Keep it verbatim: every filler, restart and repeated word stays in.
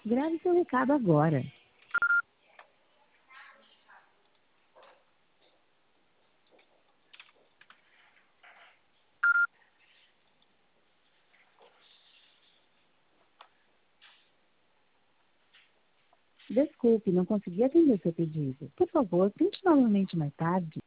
Grave seu recado agora. Desculpe, não consegui atender seu pedido. Por favor, tente novamente mais tarde.